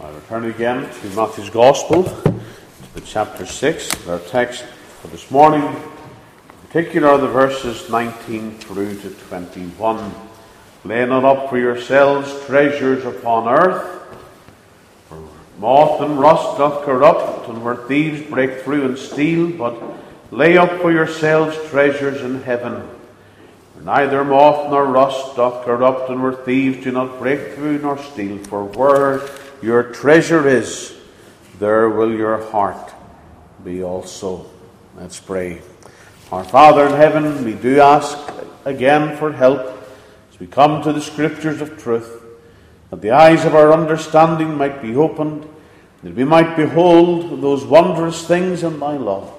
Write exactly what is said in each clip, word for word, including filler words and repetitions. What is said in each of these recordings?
I return again to Matthew's Gospel, to the chapter six. Our text for this morning, in particular, are the verses nineteen through to twenty-one. Lay not up for yourselves treasures upon earth, where moth and rust doth corrupt, and where thieves break through and steal. But lay up for yourselves treasures in heaven, where neither moth nor rust doth corrupt, and where thieves do not break through nor steal. For where your treasure is, there will your heart be also. Let's pray. Our Father in heaven, we do ask again for help as we come to the Scriptures of truth, that the eyes of our understanding might be opened, that we might behold those wondrous things in thy love.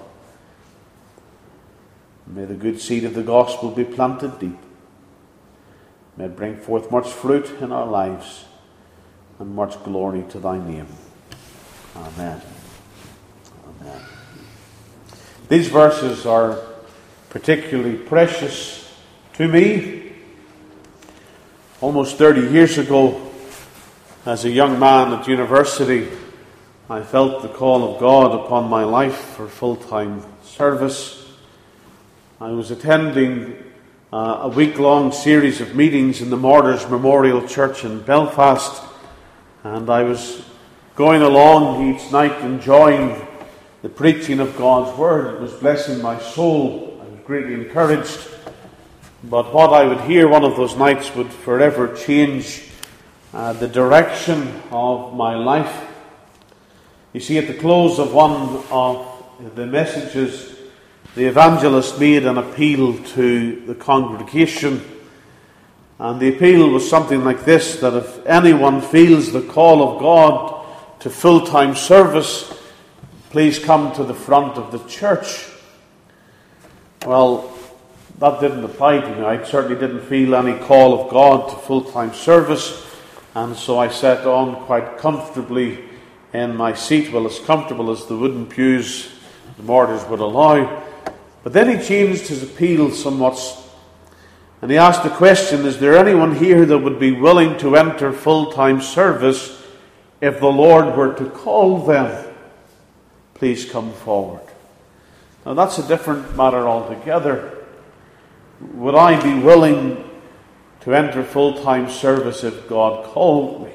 May the good seed of the gospel be planted deep. May it bring forth much fruit in our lives and much glory to thy name. Amen. Amen. These verses are particularly precious to me. Almost thirty years ago, as a young man at university, I felt the call of God upon my life for full-time service. I was attending uh, a week-long series of meetings in the Martyrs Memorial Church in Belfast, and I was going along each night enjoying the preaching of God's Word. It was blessing my soul. I was greatly encouraged. But what I would hear one of those nights would forever change uh, the direction of my life. You see, at the close of one of the messages, the evangelist made an appeal to the congregation. And the appeal was something like this, that if anyone feels the call of God to full-time service, please come to the front of the church. Well, that didn't apply to me. I certainly didn't feel any call of God to full-time service, and so I sat on quite comfortably in my seat, well, as comfortable as the wooden pews the Martyrs would allow. But then he changed his appeal somewhat, and he asked the question, is there anyone here that would be willing to enter full-time service if the Lord were to call them? Please come forward. Now that's a different matter altogether. Would I be willing to enter full-time service if God called me?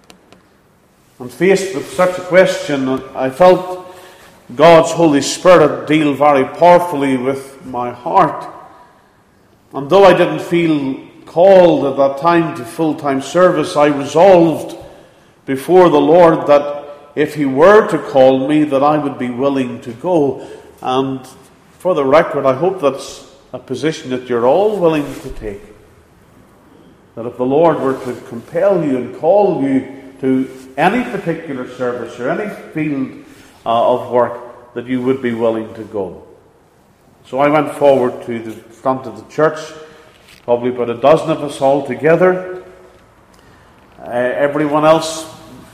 And faced with such a question, I felt God's Holy Spirit deal very powerfully with my heart. And though I didn't feel called at that time to full-time service, I resolved before the Lord that if He were to call me, that I would be willing to go. And for the record, I hope that's a position that you're all willing to take. That if the Lord were to compel you and call you to any particular service or any field uh, of work, that you would be willing to go. So I went forward to the front of the church, probably about a dozen of us all together. Uh, everyone else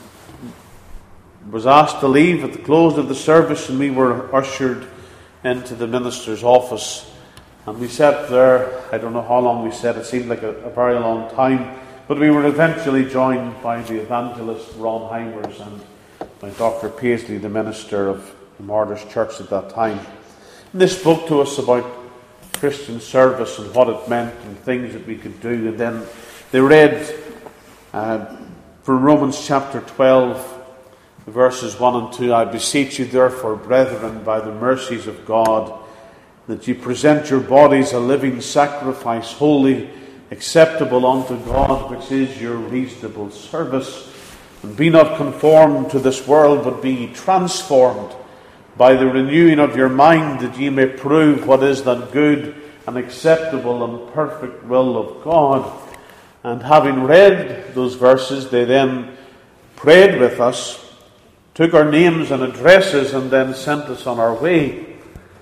was asked to leave at the close of the service, and we were ushered into the minister's office. And we sat there, I don't know how long we sat, it seemed like a, a very long time, but we were eventually joined by the evangelist Ron Heimers and by Doctor Paisley, the minister of the Martyrs Church at that time. And they spoke to us about Christian service and what it meant and things that we could do. And then they read uh, from Romans chapter twelve, verses one and two, I beseech you therefore, brethren, by the mercies of God, that ye present your bodies a living sacrifice, holy, acceptable unto God, which is your reasonable service. And be not conformed to this world, but be ye transformed by the renewing of your mind, that ye may prove what is that good and acceptable and perfect will of God. And having read those verses, they then prayed with us, took our names and addresses, and then sent us on our way.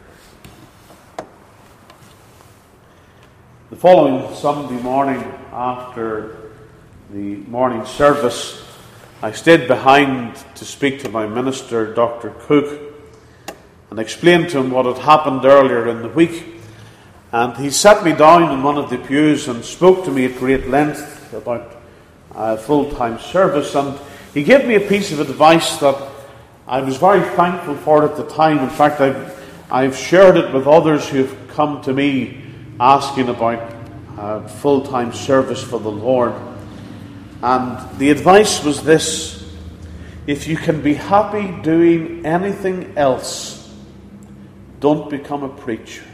The following Sunday morning, after the morning service, I stayed behind to speak to my minister, Doctor Cook, and explained to him what had happened earlier in the week. And he sat me down in one of the pews and spoke to me at great length about uh, full-time service. And He gave me a piece of advice that I was very thankful for at the time. In fact, I've, I've shared it with others who have come to me asking about uh, full-time service for the Lord. And the advice was this: if you can be happy doing anything else, don't become a preacher.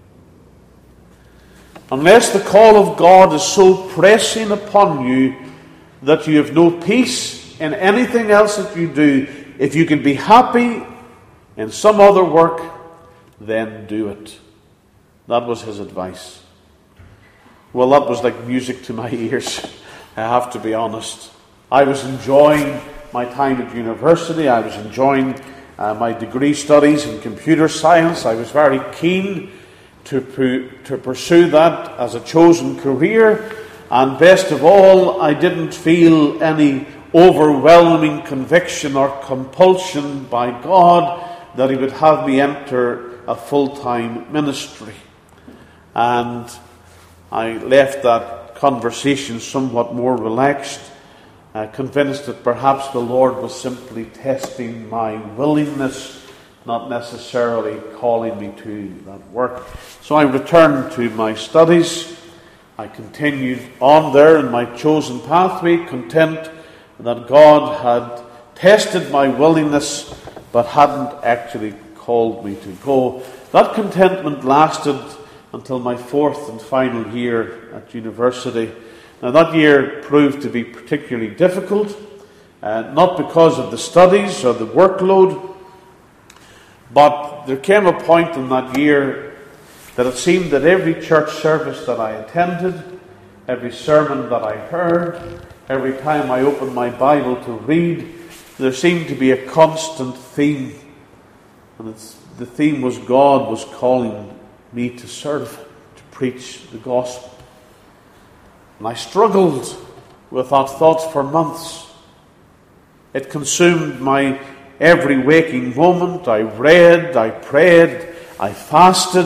Unless the call of God is so pressing upon you that you have no peace in anything else that you do, if you can be happy in some other work, then do it. That was his advice. Well, that was like music to my ears, I have to be honest. I was enjoying my time at university. I was enjoying uh, my degree studies in computer science. I was very keen to, pu- to pursue that as a chosen career. And best of all, I didn't feel any overwhelming conviction or compulsion by God that he would have me enter a full-time ministry. And I left that conversation somewhat more relaxed, uh, convinced that perhaps the Lord was simply testing my willingness, not necessarily calling me to that work. So I returned to my studies. I continued on there in my chosen pathway, content that God had tested my willingness but hadn't actually called me to go. That contentment lasted until my fourth and final year at university. Now, that year proved to be particularly difficult, uh, not because of the studies or the workload, but there came a point in that year that it seemed that every church service that I attended, every sermon that I heard, every time I opened my Bible to read, there seemed to be a constant theme. And it's, the theme was God was calling me to serve, to preach the gospel. And I struggled with that thought for months. It consumed my every waking moment. I read, I prayed, I fasted.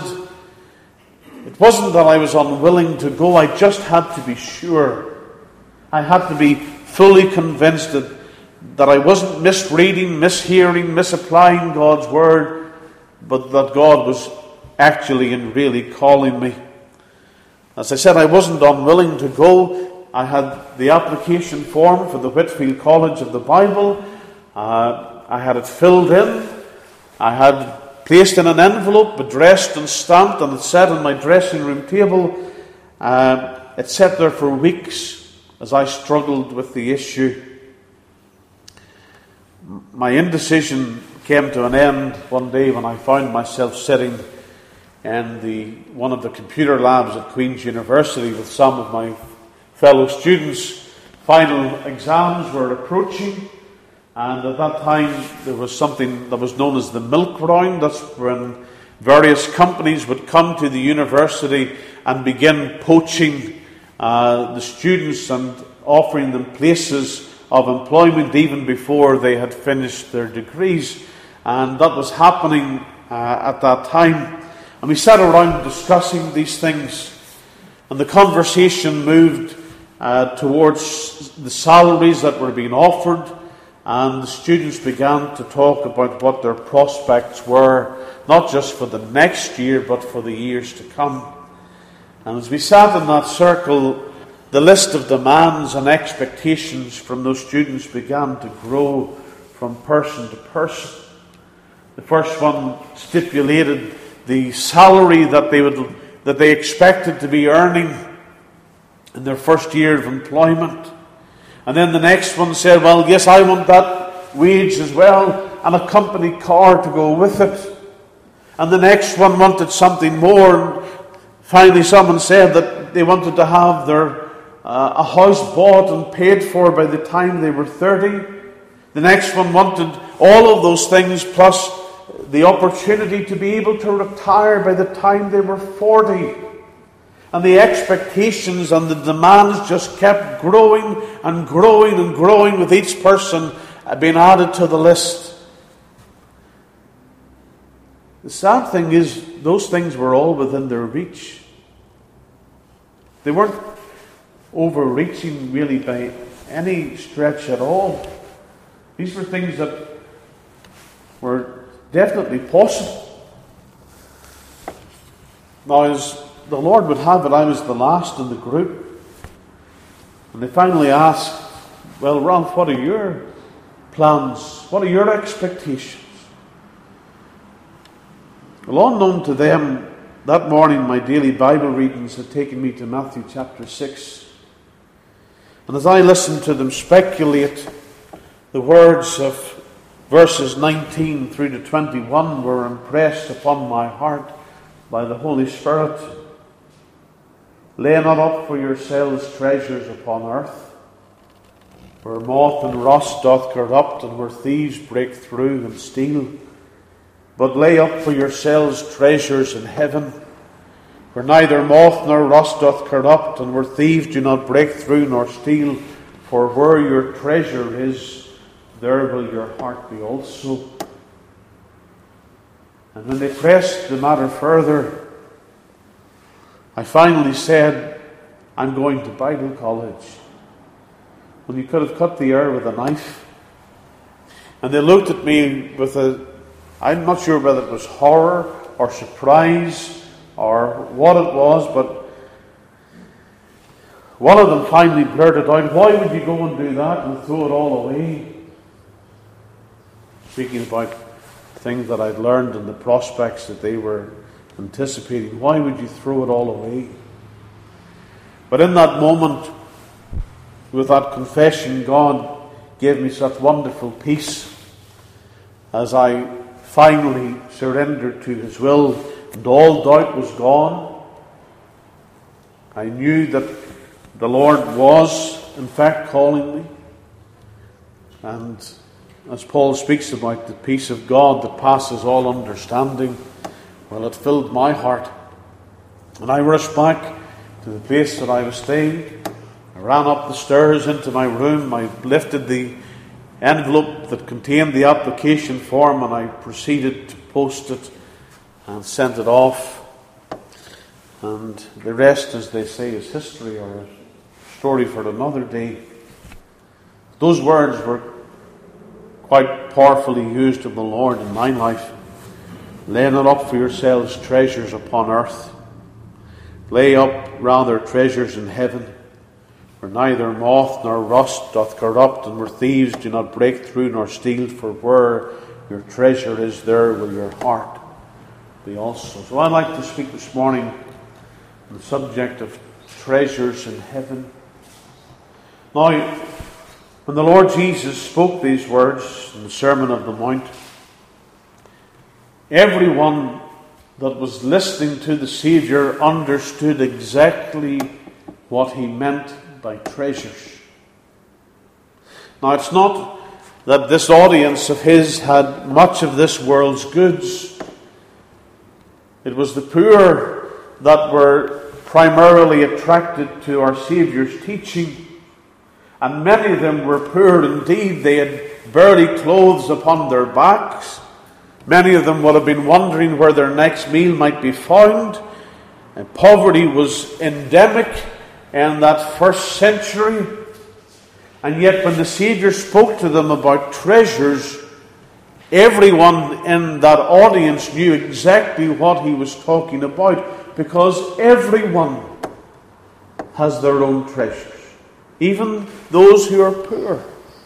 It wasn't that I was unwilling to go, I just had to be sure. I had to be fully convinced that, that I wasn't misreading, mishearing, misapplying God's word, but that God was actually and really calling me. As I said, I wasn't unwilling to go. I had the application form for the Whitfield College of the Bible. Uh, I had it filled in. I had placed in an envelope, addressed and stamped, and it sat on my dressing room table. Uh, it sat there for weeks as I struggled with the issue. My indecision came to an end one day when I found myself sitting in the one of the computer labs at Queen's University with some of my fellow students. Final exams were approaching, and at that time there was something that was known as the milk round. That's when various companies would come to the university and begin poaching uh, the students and offering them places of employment even before they had finished their degrees. And that was happening uh, at that time. And we sat around discussing these things, and the conversation moved uh, towards the salaries that were being offered, and the students began to talk about what their prospects were, not just for the next year, but for the years to come. And as we sat in that circle, the list of demands and expectations from those students began to grow from person to person. The first one stipulated the salary that they would that they expected to be earning in their first year of employment. And then the next one said, well, yes, I want that wage as well, and a company car to go with it. And the next one wanted something more. Finally, someone said that they wanted to have their uh, a house bought and paid for by the time they were thirty. The next one wanted all of those things, plus the opportunity to be able to retire by the time they were forty. And the expectations and the demands just kept growing and growing and growing, with each person being added to the list. The sad thing is, those things were all within their reach. They weren't overreaching really by any stretch at all. These were things that were definitely possible. Now, as the Lord would have it, I was the last in the group. And they finally asked, well, Ralph, what are your plans? What are your expectations? Well, unknown to them, that morning my daily Bible readings had taken me to Matthew chapter six. And as I listened to them speculate, the words of verses nineteen through to twenty-one were impressed upon my heart by the Holy Spirit. Lay not up for yourselves treasures upon earth, where moth and rust doth corrupt, and where thieves break through and steal. But lay up for yourselves treasures in heaven, where neither moth nor rust doth corrupt, and where thieves do not break through nor steal. For where your treasure is, there will your heart be also. And when they pressed the matter further, I finally said, I'm going to Bible college. Well, you could have cut the air with a knife. And they looked at me with a, I'm not sure whether it was horror or surprise or what it was, but one of them finally blurted out, why would you go and do that and throw it all away? Speaking about things that I'd learned and the prospects that they were anticipating. Why would you throw it all away? But in that moment, with that confession, God gave me such wonderful peace as I finally surrendered to His will, and all doubt was gone. I knew that the Lord was, in fact, calling me. And as Paul speaks about the peace of God that passes all understanding, well, it filled my heart. And I rushed back to the place that I was staying. I ran up the stairs into my room. I lifted the envelope that contained the application form, and I proceeded to post it and sent it off. And the rest, as they say, is history, or a story for another day. Those words were quite powerfully used of the Lord in my life. Lay not up for yourselves treasures upon earth. Lay up rather treasures in heaven, where neither moth nor rust doth corrupt, and where thieves do not break through nor steal. For where your treasure is, there will your heart be also. So I'd like to speak this morning on the subject of treasures in heaven. Now, when the Lord Jesus spoke these words in the Sermon on the Mount, everyone that was listening to the Saviour understood exactly what He meant by treasures. Now, it's not that this audience of His had much of this world's goods. It was the poor that were primarily attracted to our Saviour's teaching. And many of them were poor indeed. They had barely clothes upon their backs. Many of them would have been wondering where their next meal might be found. And poverty was endemic in that first century. And yet when the Saviour spoke to them about treasures, everyone in that audience knew exactly what He was talking about, because everyone has their own treasures. Even those who are poor.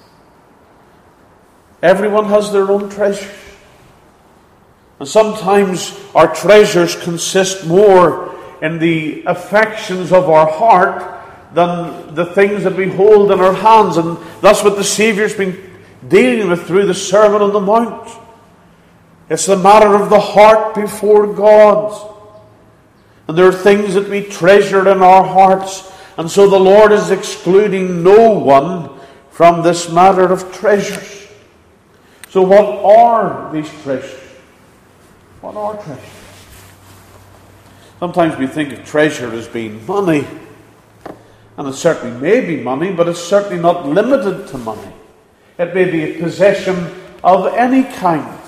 Everyone has their own treasures. And sometimes our treasures consist more in the affections of our heart than the things that we hold in our hands. And that's what the Saviour's been dealing with through the Sermon on the Mount. It's the matter of the heart before God. And there are things that we treasure in our hearts. And so the Lord is excluding no one from this matter of treasures. So what are these treasures? What are treasures? Sometimes we think of treasure as being money. And it certainly may be money, but it's certainly not limited to money. It may be a possession of any kind.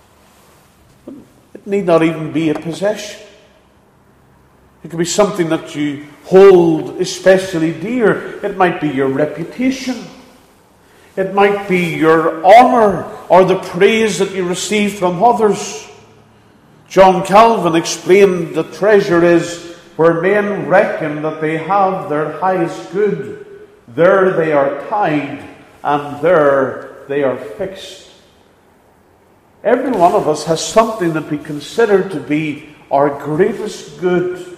It need not even be a possession. It could be something that you hold especially dear. It might be your reputation. It might be your honour or the praise that you receive from others. John Calvin explained that treasure is where men reckon that they have their highest good. There they are tied, and there they are fixed. Every one of us has something that we consider to be our greatest good.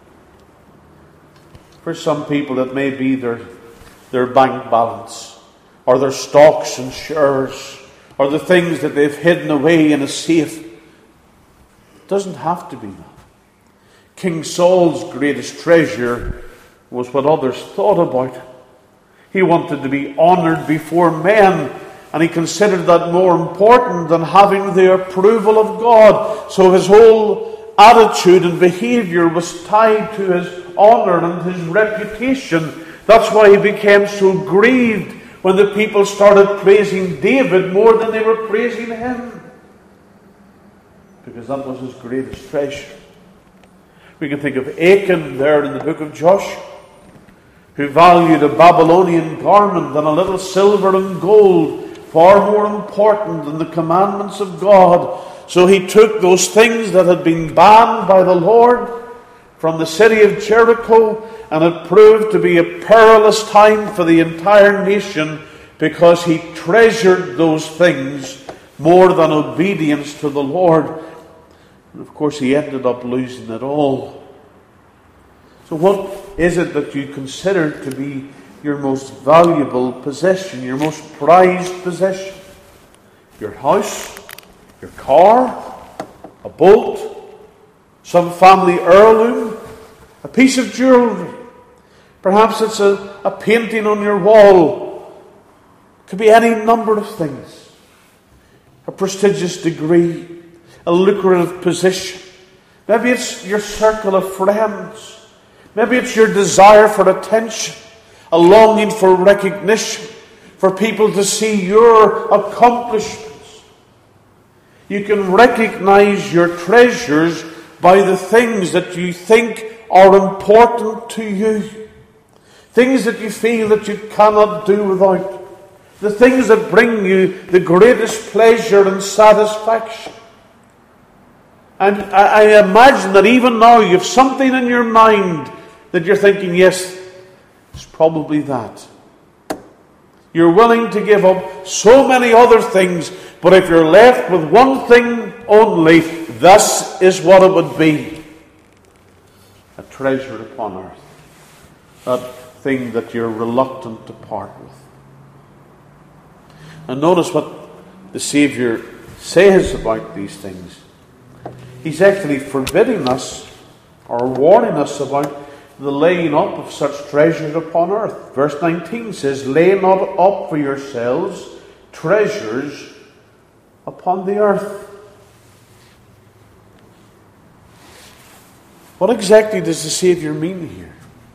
For some people it may be their, their bank balance, or their stocks and shares, or the things that they've hidden away in a safe. It doesn't have to be that. King Saul's greatest treasure was what others thought about. He wanted to be honoured before men, and he considered that more important than having the approval of God. So his whole attitude and behaviour was tied to his honour and his reputation. That's why he became so grieved when the people started praising David more than they were praising him. Because that was his greatest treasure. We can think of Achan there in the book of Joshua, who valued a Babylonian garment and a little silver and gold far more important than the commandments of God. So he took those things that had been banned by the Lord from the city of Jericho, and it proved to be a perilous time for the entire nation because he treasured those things more than obedience to the Lord. And of course he ended up losing it all. So what is it that you consider to be your most valuable possession, your most prized possession? Your house, your car, a boat, some family heirloom, a piece of jewellery. Perhaps it's a, a painting on your wall. It could be any number of things. A prestigious degree, a lucrative position. Maybe it's your circle of friends. Maybe it's your desire for attention, a longing for recognition, for people to see your accomplishments. You can recognize your treasures by the things that you think are important to you. Things that you feel that you cannot do without. The things that bring you the greatest pleasure and satisfaction. And I, I imagine that even now you have something in your mind that you're thinking, yes, it's probably that. You're willing to give up so many other things, but if you're left with one thing only, this is what it would be. A treasure upon earth. That thing that you're reluctant to part with. And notice what the Saviour says about these things. He's actually forbidding us, or warning us about the laying up of such treasures upon earth. Verse nineteen says, "Lay not up for yourselves treasures upon the earth." What exactly does the Saviour mean here?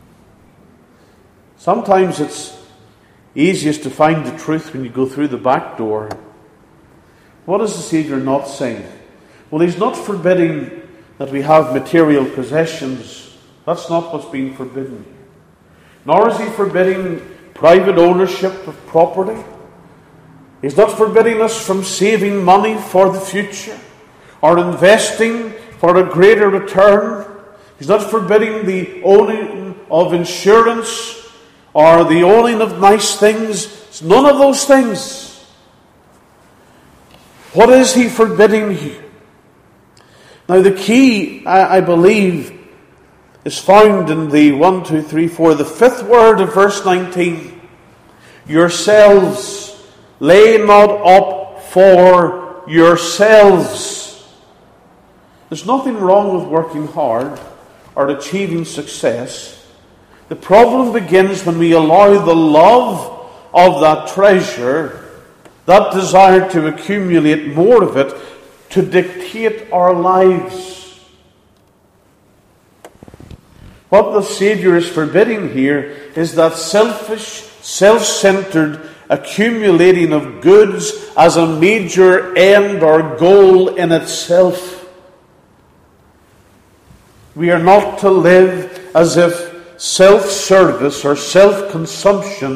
Sometimes it's easiest to find the truth when you go through the back door. What is the Saviour not saying? Well, he's not forbidding that we have material possessions. That's not what's being forbidden here. Nor is he forbidding private ownership of property. He's not forbidding us from saving money for the future or investing for a greater return. He's not forbidding the owning of insurance or the owning of nice things. It's none of those things. What is he forbidding here? Now the key, I, I believe, is found in the one, two, three, four, the fifth word of verse nineteen. Yourselves, lay not up for yourselves. There's nothing wrong with working hard or achieving success. The problem begins when we allow the love of that treasure, that desire to accumulate more of it, to dictate our lives. What the Saviour is forbidding here is that selfish, self-centered accumulating of goods as a major end or goal in itself. We are not to live as if self-service or self-consumption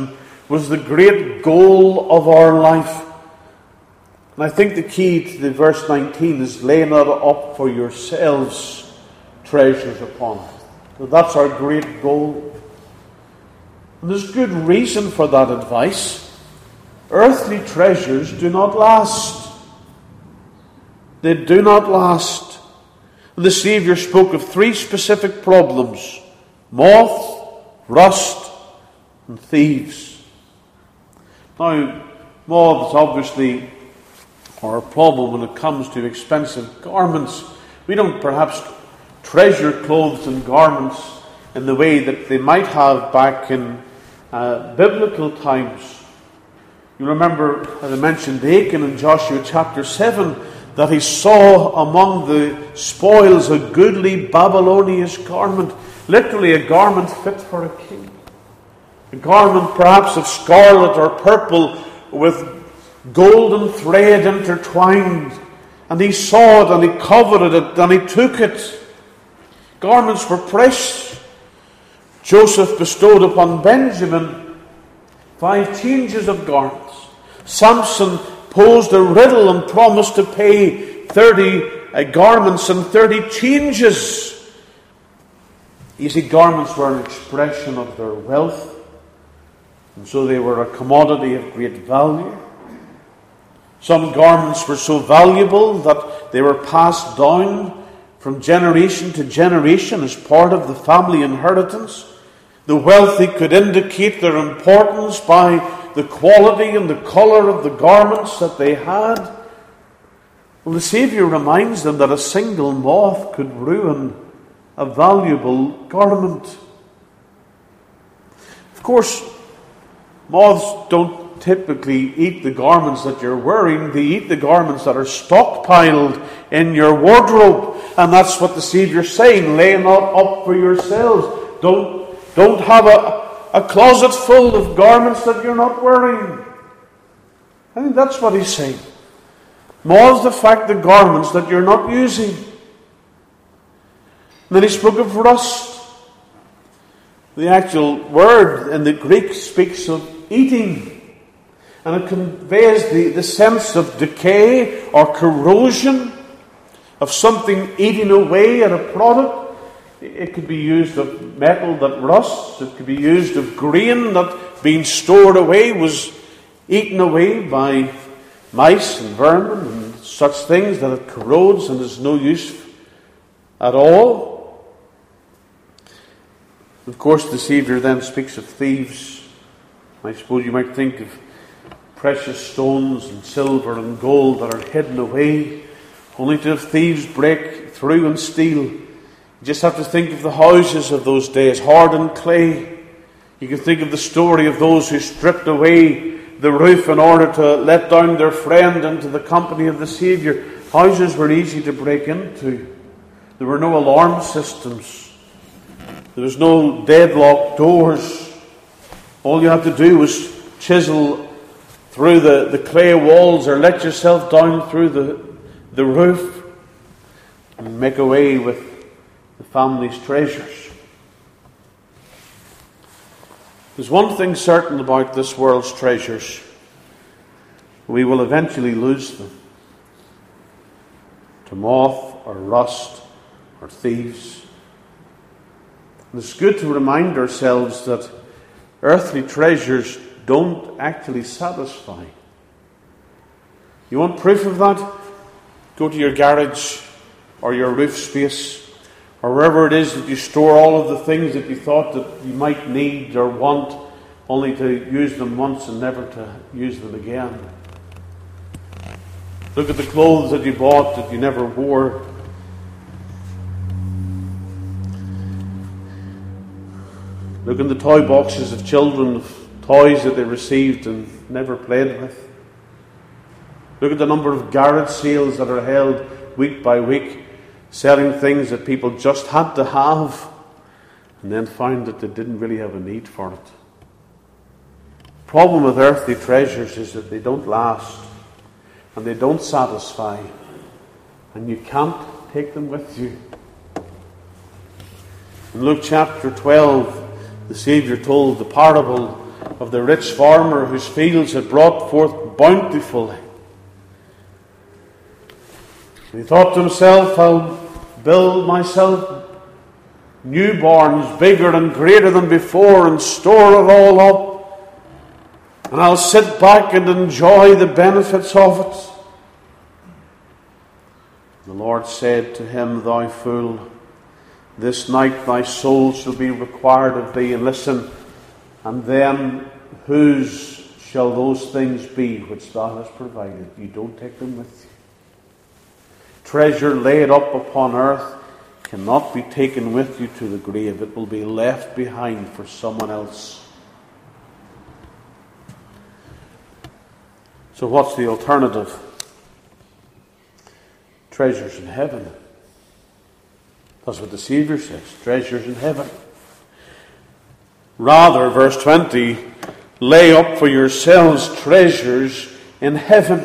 was the great goal of our life. And I think the key to the verse nineteen is laying not up for yourselves treasures upon earth. So that's our great goal. And there's good reason for that advice. Earthly treasures do not last. They do not last. And the Saviour spoke of three specific problems: moth, rust, and thieves. Now, moths obviously are a problem when it comes to expensive garments. We don't perhaps treasure clothes and garments in the way that they might have back in uh, biblical times. You remember, as I mentioned, Achan in Joshua chapter seven, that he saw among the spoils a goodly Babylonian garment, literally a garment fit for a king. A garment perhaps of scarlet or purple with golden thread intertwined. And he saw it and he coveted it and he took it. Garments were precious. Joseph bestowed upon Benjamin five changes of garments. Samson posed a riddle and promised to pay thirty uh, garments and thirty changes. You see, garments were an expression of their wealth, and so they were a commodity of great value. Some garments were so valuable that they were passed down from generation to generation as part of the family inheritance. The wealthy could indicate their importance by the quality and the colour of the garments that they had. Well, the Saviour reminds them that a single moth could ruin a valuable garment. Of course, moths don't typically eat the garments that you're wearing. They eat the garments that are stockpiled in your wardrobe. And that's what the Saviour's saying. Lay not up for yourselves. Don't, don't have a A closet full of garments that you're not wearing. I think that's what he's saying. Moths affect the garments that you're not using. And then he spoke of rust. The actual word in the Greek speaks of eating. And it conveys the, the sense of decay or corrosion, of something eating away at a product. It could be used of metal that rusts. It could be used of grain that, being stored away, was eaten away by mice and vermin and such things, that it corrodes and is no use at all. Of course, the Saviour then speaks of thieves. I suppose you might think of precious stones and silver and gold that are hidden away, only to have thieves break through and steal. You just have to think of the houses of those days, hardened clay. You can think of the story of those who stripped away the roof in order to let down their friend into the company of the Saviour. Houses were easy to break into. There were no alarm systems. There was no deadlocked doors. All you had to do was chisel through the, the clay walls or let yourself down through the, the roof and make away with the family's treasures. There's one thing certain about this world's treasures: we will eventually lose them to moth or rust or thieves. And it's good to remind ourselves that earthly treasures don't actually satisfy. You want proof of that? Go to your garage or your roof space, or wherever it is that you store all of the things that you thought that you might need or want, only to use them once and never to use them again. Look at the clothes that you bought that you never wore. Look in the toy boxes of children, of toys that they received and never played with. Look at the number of garage sales that are held week by week, selling things that people just had to have, and then find that they didn't really have a need for it. The problem with earthly treasures is that they don't last, and they don't satisfy, and you can't take them with you. In Luke chapter twelve, the Saviour told the parable of the rich farmer whose fields had brought forth bountifully. He thought to himself, I'll build myself new barns, bigger and greater than before, and store it all up. And I'll sit back and enjoy the benefits of it. The Lord said to him, Thou fool, this night thy soul shall be required of thee. And listen, and then whose shall those things be which thou hast provided? You don't take them with you. Treasure laid up upon earth cannot be taken with you to the grave. It will be left behind for someone else. So what's the alternative? Treasures in heaven. That's what the Saviour says. Treasures in heaven. Rather, verse twenty, lay up for yourselves treasures in heaven.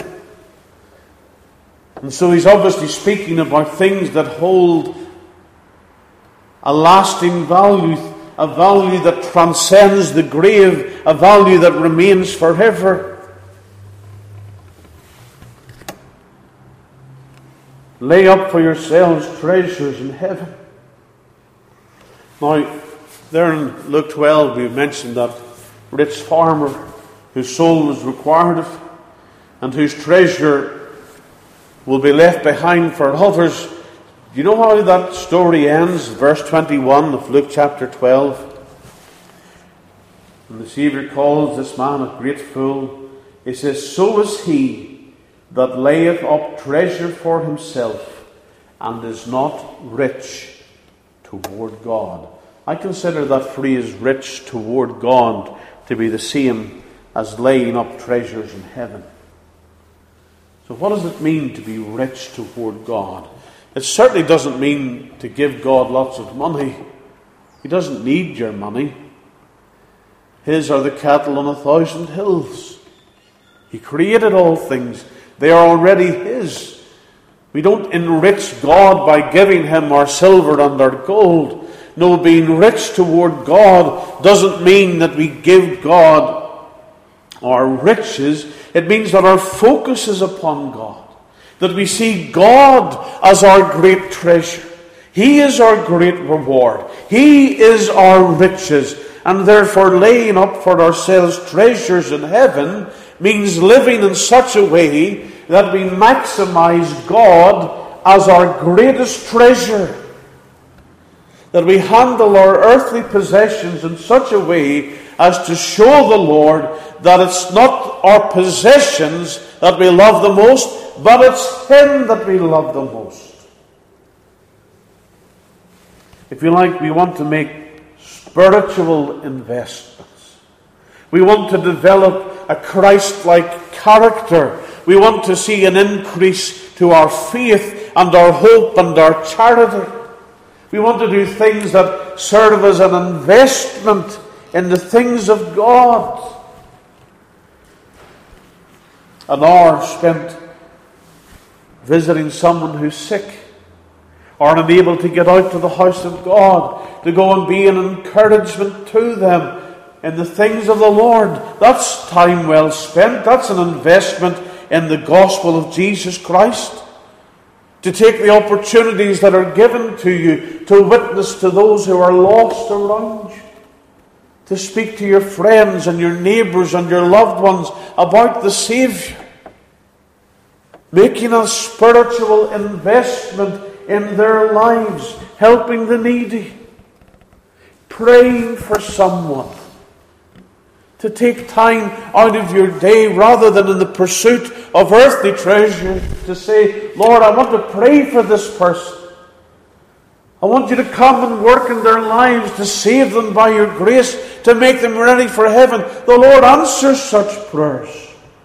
And so he's obviously speaking about things that hold a lasting value, a value that transcends the grave, a value that remains forever. Lay up for yourselves treasures in heaven. Now, there in Luke twelve we mentioned that rich farmer whose soul was required of, and whose treasure will be left behind for others. Do you know how that story ends? Verse twenty-one of Luke chapter twelve. And the Saviour calls this man a great fool. He says, So is he that layeth up treasure for himself, and is not rich toward God. I consider that phrase, rich toward God, to be the same as laying up treasures in heaven. So what does it mean to be rich toward God? It certainly doesn't mean to give God lots of money. He doesn't need your money. His are the cattle on a thousand hills. He created all things. They are already His. We don't enrich God by giving Him our silver and our gold. No, being rich toward God doesn't mean that we give God our riches. It means that our focus is upon God. That we see God as our great treasure. He is our great reward. He is our riches. And therefore laying up for ourselves treasures in heaven means living in such a way that we maximize God as our greatest treasure. That we handle our earthly possessions in such a way as to show the Lord that it's not our possessions that we love the most, but it's Him that we love the most. If you like, we want to make spiritual investments. We want to develop a Christ-like character. We want to see an increase to our faith and our hope and our charity. We want to do things that serve as an investment in the things of God. An hour spent visiting someone who's sick, or unable to get out to the house of God, to go and be an encouragement to them in the things of the Lord. That's time well spent. That's an investment in the gospel of Jesus Christ. To take the opportunities that are given to you to witness to those who are lost around you. To speak to your friends and your neighbours and your loved ones about the Saviour. Making a spiritual investment in their lives. Helping the needy. Praying for someone. To take time out of your day rather than in the pursuit of earthly treasure, to say, Lord, I want to pray for this person. I want you to come and work in their lives to save them by your grace, to make them ready for heaven. The Lord answers such prayers.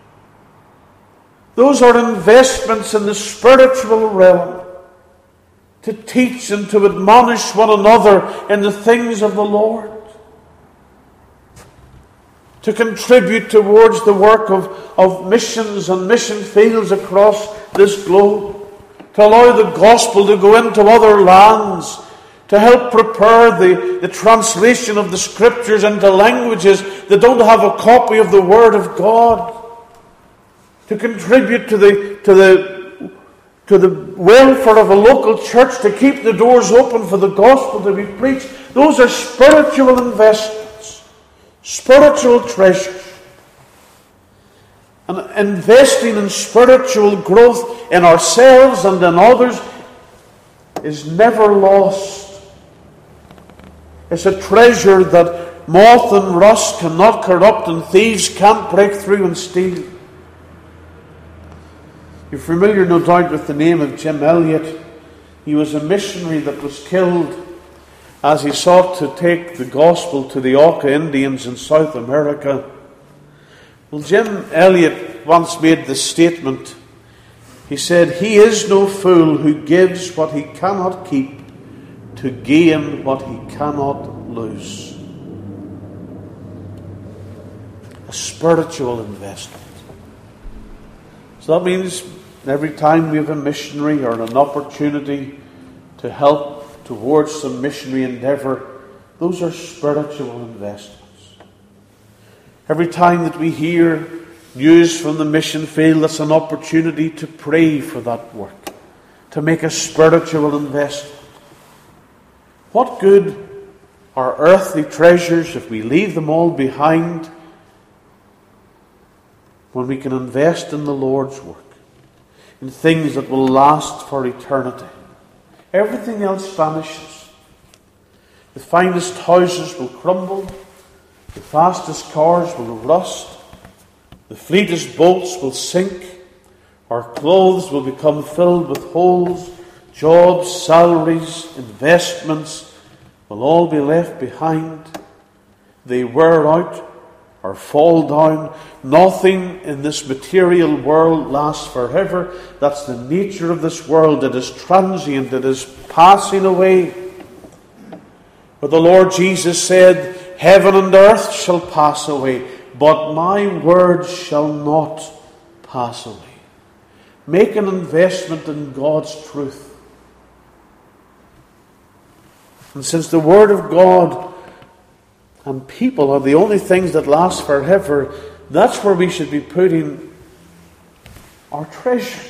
Those are investments in the spiritual realm, to teach and to admonish one another in the things of the Lord. To contribute towards the work of, of missions and mission fields across this globe. To allow the gospel to go into other lands. to help prepare the, the translation of the Scriptures into languages that don't have a copy of the Word of God, to contribute to the to the to the welfare of a local church, to keep the doors open for the gospel to be preached. Those are spiritual investments, spiritual treasures. And investing in spiritual growth in ourselves and in others is never lost. It's a treasure that moth and rust cannot corrupt and thieves can't break through and steal. You're familiar, no doubt, with the name of Jim Elliot. He was a missionary that was killed as he sought to take the gospel to the Auca Indians in South America. Well, Jim Elliot once made this statement. He said, "He is no fool who gives what he cannot keep to gain what he cannot lose." A spiritual investment. So that means every time we have a missionary or an opportunity to help towards some missionary endeavour, those are spiritual investments. Every time that we hear news from the mission field, that's an opportunity to pray for that work, to make a spiritual investment. What good are earthly treasures if we leave them all behind when we can invest in the Lord's work, in things that will last for eternity? Everything else vanishes. The finest houses will crumble, the fastest cars will rust, the fleetest boats will sink, our clothes will become filled with holes, jobs, salaries, investments will all be left behind. They wear out or fall down. Nothing in this material world lasts forever. That's the nature of this world. It is transient. It is passing away. But the Lord Jesus said, "Heaven and earth shall pass away, but my words shall not pass away." Make an investment in God's truth. And since the Word of God and people are the only things that last forever, that's where we should be putting our treasures.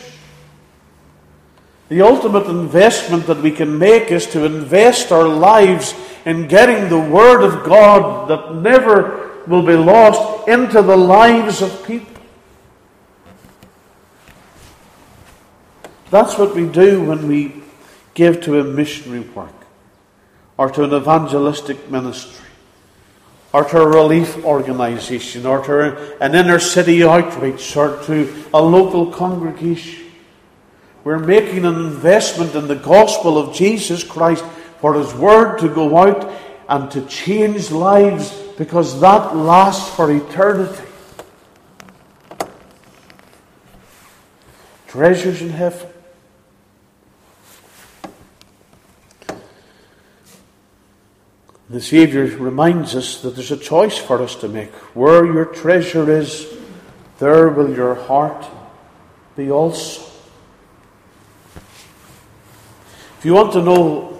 The ultimate investment that we can make is to invest our lives in getting the Word of God that never will be lost into the lives of people. That's what we do when we give to a missionary work, or to an evangelistic ministry, or to a relief organisation, or to an inner city outreach, or to a local congregation. We're making an investment in the gospel of Jesus Christ for His Word to go out and to change lives, because that lasts for eternity. Treasures in heaven. The Saviour reminds us that there's a choice for us to make. Where your treasure is, there will your heart be also. If you want to know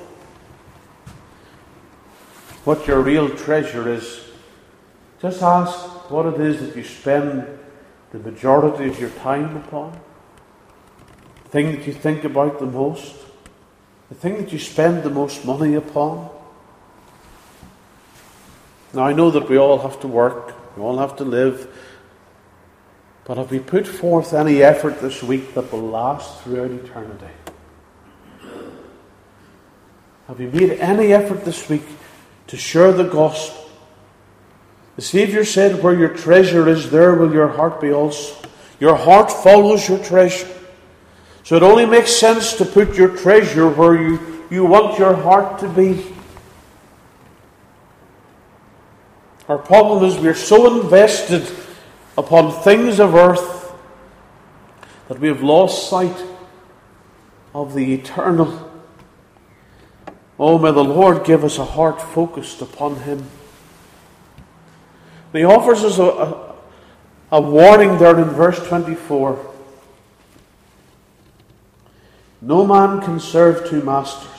what your real treasure is, just ask what it is that you spend the majority of your time upon, the thing that you think about the most, the thing that you spend the most money upon. Now, I know that we all have to work, we all have to live, but have we put forth any effort this week that will last throughout eternity? Have you made any effort this week to share the gospel? The Saviour said, "Where your treasure is, there will your heart be also." Your heart follows your treasure. So it only makes sense to put your treasure where you, you want your heart to be. Our problem is we're so invested upon things of earth that we have lost sight of the eternal. Oh, may the Lord give us a heart focused upon Him. And He offers us a, a, a warning there in verse twenty-four. No man can serve two masters.